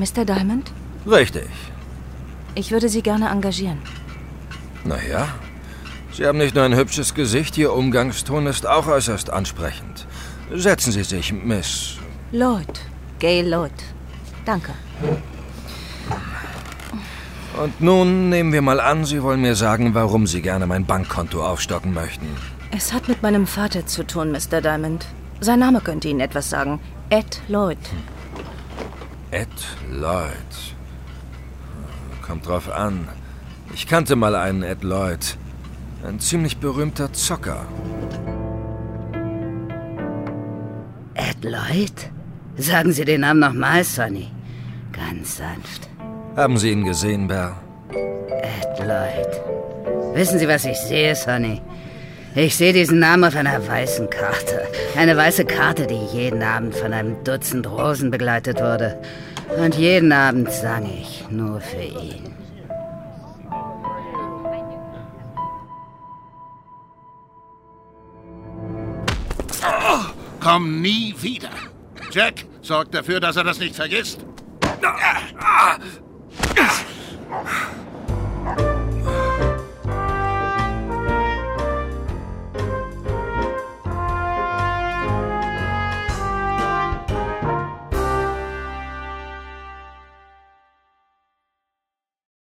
Mr. Diamond? Richtig. Ich würde Sie gerne engagieren. Naja, Sie haben nicht nur ein hübsches Gesicht, Ihr Umgangston ist auch äußerst ansprechend. Setzen Sie sich, Miss... Lloyd. Gail Lloyd. Danke. Und nun nehmen wir mal an, Sie wollen mir sagen, warum Sie gerne mein Bankkonto aufstocken möchten. Es hat mit meinem Vater zu tun, Mr. Diamond. Sein Name könnte Ihnen etwas sagen. Ed Lloyd. Ed Lloyd. Kommt drauf an. Ich kannte mal einen Ed Lloyd. Ein ziemlich berühmter Zocker. Ed Lloyd? Sagen Sie den Namen nochmal, Sonny. Ganz sanft. Haben Sie ihn gesehen, Belle? Ed Lloyd. Wissen Sie, was ich sehe, Sonny? Ich sehe diesen Namen auf einer weißen Karte. Eine weiße Karte, die jeden Abend von einem Dutzend Rosen begleitet wurde. Und jeden Abend sang ich nur für ihn. Komm nie wieder. Jack, sorg dafür, dass er das nicht vergisst.